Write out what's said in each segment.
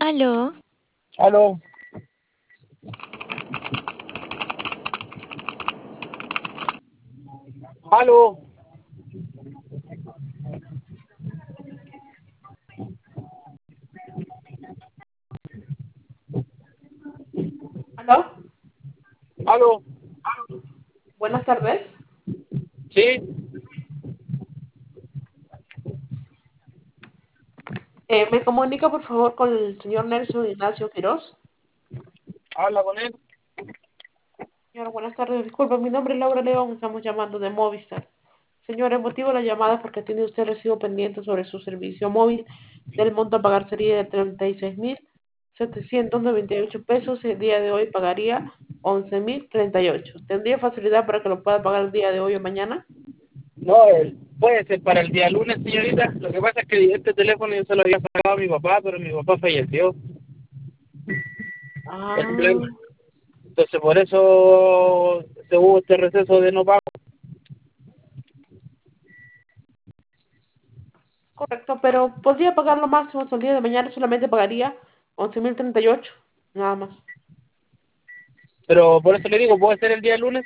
Aló, Aló, aló, ¿Aló? aló, Buenas tardes. sí, ¿Me comunica por favor con el señor Nelson Ignacio Quirós? habla con él. Señora, buenas tardes. Disculpe, mi nombre es Laura León, estamos llamando de Movistar. Señor, el motivo de la llamada es porque tiene usted recibo pendiente sobre su servicio móvil del monto a pagar sería de 36.798 pesos y el día de hoy pagaría 11.038. ¿Tendría facilidad para que lo pueda pagar el día de hoy o mañana? No, puede ser para el día lunes, señorita. Lo que pasa es que este teléfono yo se lo había pagado a mi papá, pero mi papá falleció. El Ah, problema. Entonces, por eso se hubo este receso de no pago. correcto, pero podría pagar lo máximo hasta el día de mañana, solamente pagaría 11.038, nada más. Pero por eso le digo, puede ser el día lunes.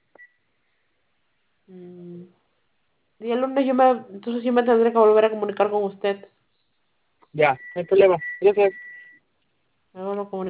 Mm, Y el lunes entonces yo me tendré que volver a comunicar con usted. Ya, no hay problema. Gracias. Luego lo